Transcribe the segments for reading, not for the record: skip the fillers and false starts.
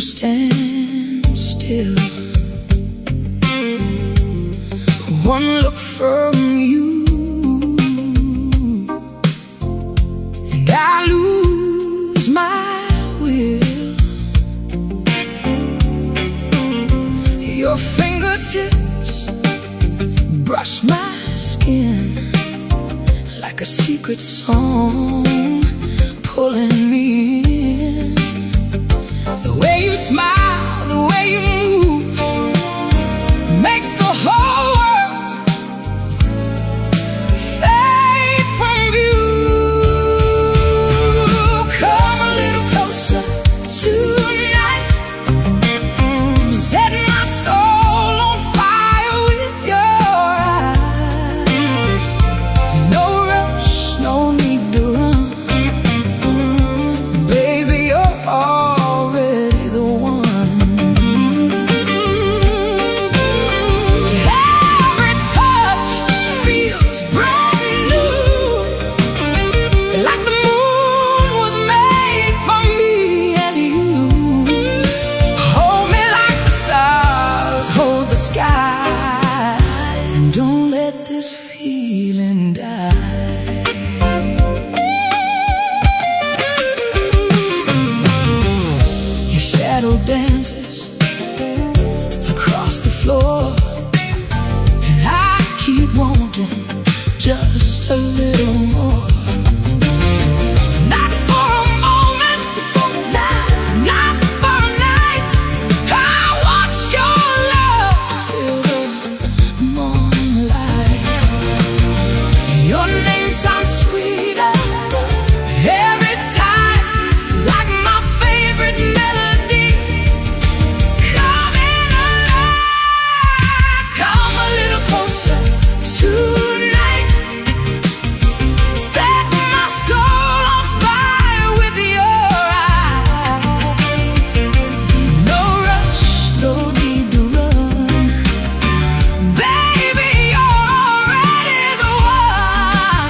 stand still. One look from you and I lose my will. Your fingertips brush my skin like a secret song pulling me in. The way you smile, the way you move makes the whole world fade from view. Come a little closer tonight, set my soul on fire with your eyes. No rush, no need to run, baby, you're already the one. Every touch feels brand new, like the moon was made for me and you. Hold me like the stars hold the sky, and don't let this feeling die. Your shadow dances across the floor, and I keep wanting just a little more. Not for a moment, not for a night. I want your love till the morning light. Your name sounds sweeter every time, like my favorite melody coming alive. Come a little closer tonight, set my soul on fire with your eyes. No rush, no need to run, baby, you're already the one.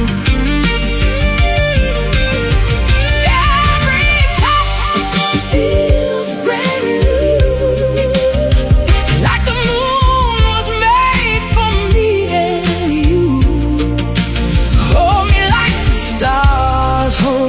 Every touch feels brand new, like the moon was made for me and you. Hold me like the stars hold